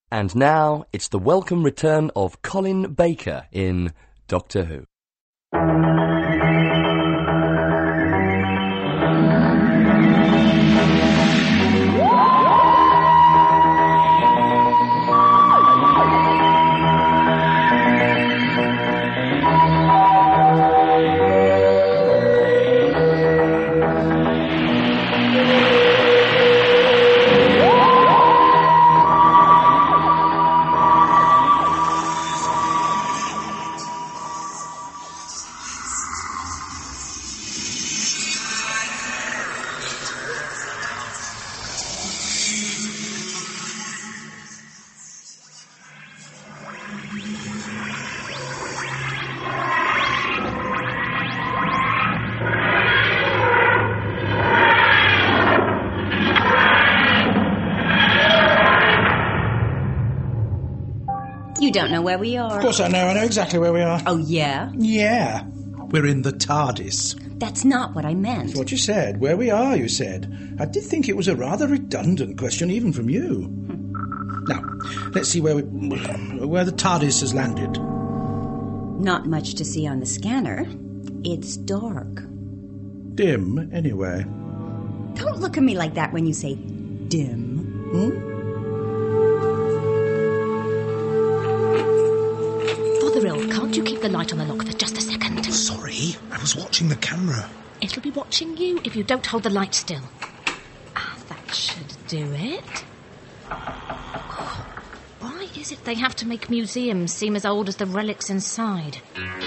And now it's the welcome return of Colin Baker in Doctor Who. You don't know where we are. Of course I know exactly where we are. Oh, yeah? Yeah. We're in the TARDIS. That's not what I meant. That's what you said. Where we are, you said. I did think it was a rather redundant question, even from you. Now, let's see where the TARDIS has landed. Not much to see on the scanner. It's dark. Dim, anyway. Don't look at me like that when you say dim. Fothergill, can't you keep the light on the lock for just a second? Sorry, I was watching the camera. It'll be watching you if you don't hold the light still. That should do it. Why is it they have to make museums seem as old as the relics inside?